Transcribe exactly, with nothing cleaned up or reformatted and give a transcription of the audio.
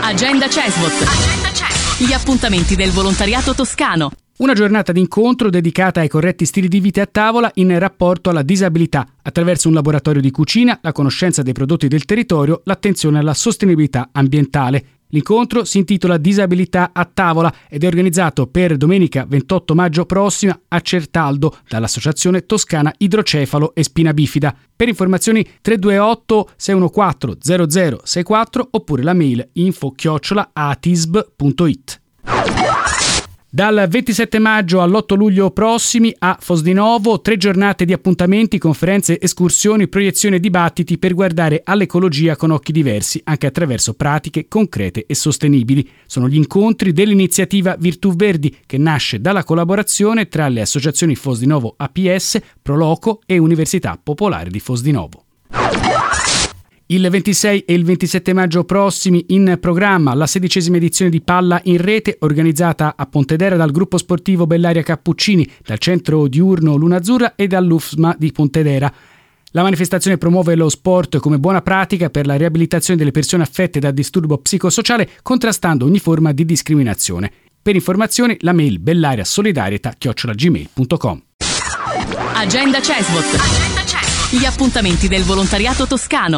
Agenda Cesvot. Agenda Cesvot. Gli appuntamenti del volontariato toscano. Una giornata d'incontro dedicata ai corretti stili di vita a tavola in rapporto alla disabilità, attraverso un laboratorio di cucina, la conoscenza dei prodotti del territorio, l'attenzione alla sostenibilità ambientale. L'incontro si intitola Disabilità a tavola ed è organizzato per domenica ventotto maggio prossima a Certaldo dall'Associazione Toscana Idrocefalo e Spina Bifida. Per informazioni tre due otto sei uno quattro zero zero sei quattro oppure la mail info chiocciola atisb punto it. Dal ventisette maggio all'otto luglio prossimi a Fosdinovo, tre giornate di appuntamenti, conferenze, escursioni, proiezioni e dibattiti per guardare all'ecologia con occhi diversi, anche attraverso pratiche concrete e sostenibili. Sono gli incontri dell'iniziativa Virtù Verdi, che nasce dalla collaborazione tra le associazioni Fosdinovo A P S, Proloco e Università Popolare di Fosdinovo. Il ventisei e il ventisette maggio prossimi in programma la sedicesima edizione di Palla in Rete, organizzata a Pontedera dal gruppo sportivo Bellaria Cappuccini, dal centro diurno Luna Azzurra e dall'U F S M A di Pontedera. La manifestazione promuove lo sport come buona pratica per la riabilitazione delle persone affette da disturbo psicosociale, contrastando ogni forma di discriminazione. Per informazioni la mail bellariasolidarietà chiocciola gmail punto com. Agenda Cesvot. Agenda Cesvot. Gli appuntamenti del volontariato toscano.